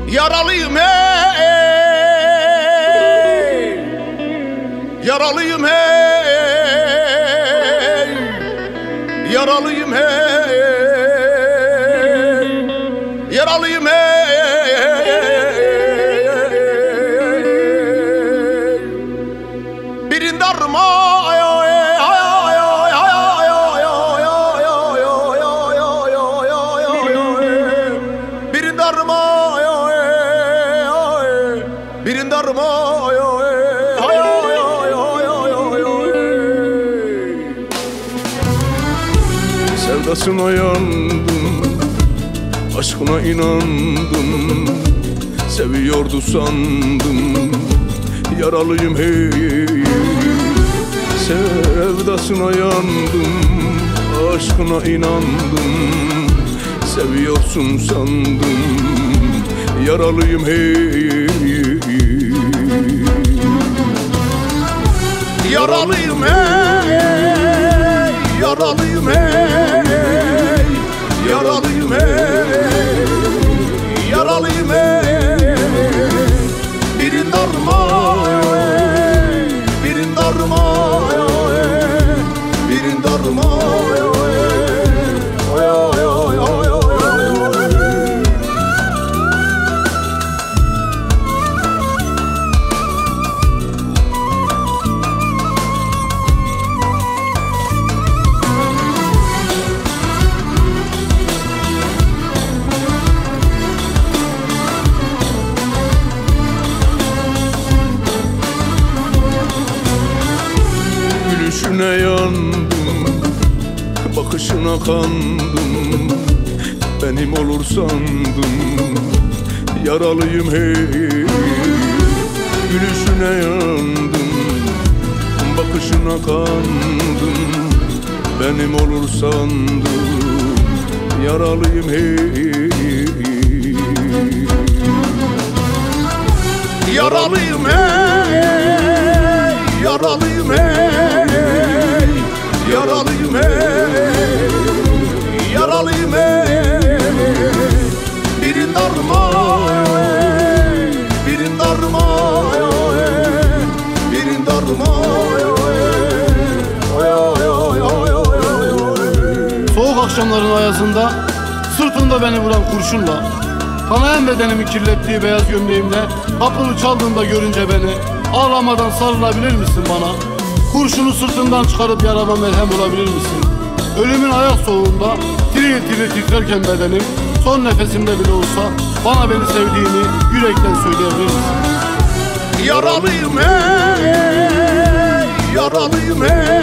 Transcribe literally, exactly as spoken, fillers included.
Yaralıyım hey, yaralıyım hey, yaralıyım hey, yaralıyım hey. Birinde arma birinde arma sevdasına yandım, aşkına inandım, seviyordu sandım, yaralıyım hey. Sevdasına yandım, aşkına inandım, seviyorsun sandım, yaralıyım hey. Yaralıyım hey, yaralıyım hey, yaralıyım hey, yaralıyım hey. Birinde arma, birinde arma, birinde arma. Gülüşüne yandım, bakışına kandım, benim olur sandım, yaralıyım hey. Gülüşüne yandım, bakışına kandım, benim olur sandım, yaralıyım hey. Yaralıyım hey, yaralıyım hey, yaralıyım hey, yaralıyım hey. Birinde arma, birinde arma, birinde arma. Soğuk akşamların ayazında sırtında beni vuran kurşunla, kanayan bedenimi kirlettiği beyaz gömleğimle kapını çaldığında görünce beni ağlamadan sarılabilir misin bana? Kurşunu sırtından çıkarıp yarama merhem olabilir misin? Ölümün ayak soğuğunda tiril tiril titrerken bedenim, son nefesimde bile olsa bana beni sevdiğini yürekten söyleyebilir misin? Yaralıyım hey, yaralıyım hey,